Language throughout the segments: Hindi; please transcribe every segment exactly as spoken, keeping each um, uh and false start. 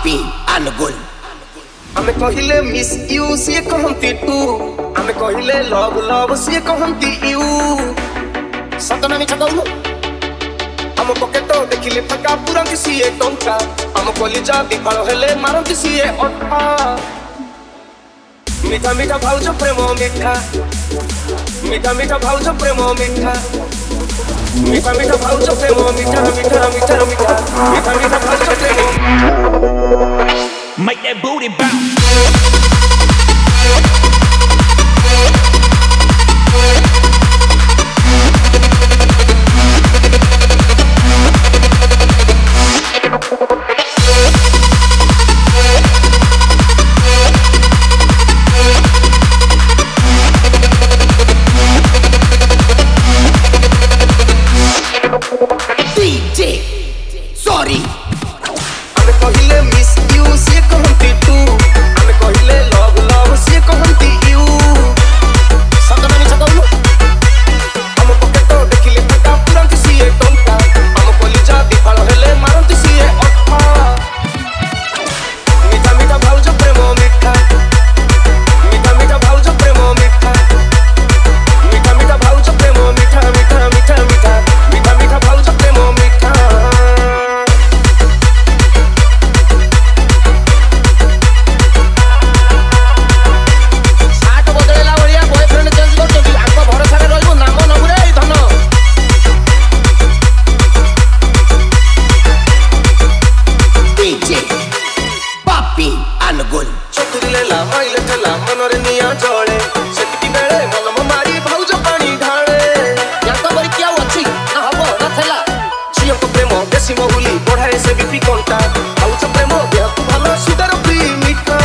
papi अनुगुल हमें कहिले मिस यू से कहंती तू हमें कहिले लव लव से कहंती यू सतना मिछ कहू हम पॉकेट देखिले फका पुरंती सीए टंका हम कलिजा विफल हेले मारंती सीए अठा मीठा मीठा भाउज प्रेम मीठा मीठा मीठा भाउज प्रेम मीठा मीठा मीठा भाउज प्रेम मीठा मीठा मीठा मीठा मीठा मीठा भाउज प्रेम Make that booty bounce. D J Sorry हमें कहिले मिस यू से कहंती तू हमें कहिले लव लव से कहंती यू सतना मिछ कहू हम पॉकेट देखिले फटा पुरंती सीए टंका हम कलिजा विफल हेले मारंती सीए अठा मीठा मीठा भाउज प्रेम मीठा मीठा मीठा भाउज प्रेम मीठा मीठा मीठा भाउज प्रेम मीठा मीठा मीठा मीठा मीठा मीठा भाउज प्रेम मीठा D J papi अनुगुल चतुरिले ला माइले ठला मनरे निया जळे सेटिकी बेळे मलम मारी भाउज पानी ढाळे याका बरी क्या अछि ना हबो ना थला झियो को प्रेम देसी महुली बढ़ाए से बीपी कोंटा भाउज प्रेम देह तू भलो सुदर प्री मीठा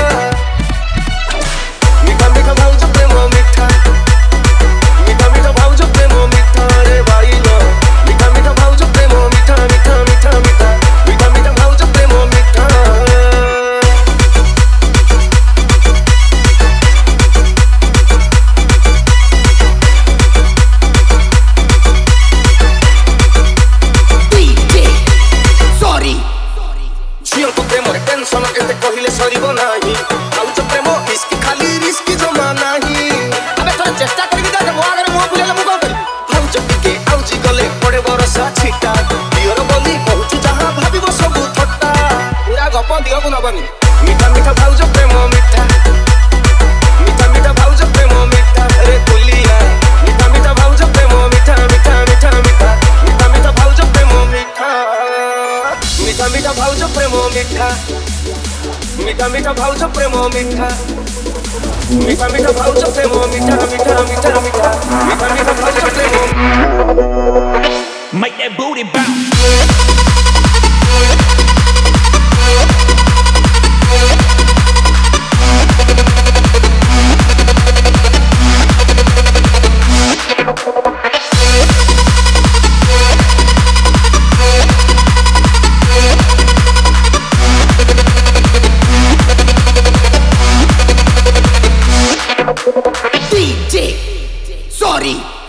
मीठा मीठा भाउज प्रेम मीठा मीठा मीठा भाउज प्रेम मीठा रे भाई लो मीठा मीठा भाउज प्रेम मीठा मीठा मीठा मीठा मीठा मीठा भाउज प्रेम मीठा D J Sorry झियो को प्रेम रे टेंशन एते कहिले सरीबो नाही भाउज प्रेम इसकी खाली रिस्क जमा नाही अबे तोरा चेष्टा करिबी दे मो आगे मो बुलेला मु करी भाउज टिके आउजी गले पड़े बरसा छिटा दियर बोली कहू जहां भाबिबो सब थट्टा पूरा गप दियो गुनबनी मीठा मीठा भाउज प्रेम मीठा मीठा मीठा भाउज प्रेम मीठा रे कुलिया मीठा मीठा भाउज प्रेम मीठा मीठा मीठा मीठा मीठा मीठा भाउज प्रेम मीठा मीठा मीठा भाउज प्रेम मीठा मीठा मीठा भाउज प्रेम मीठा मीठा मीठा भाउज प्रेम मीठा मीठा मीठा मीठा मीठा मीठा भाउज प्रेम Make that booty bounce. D J Sorry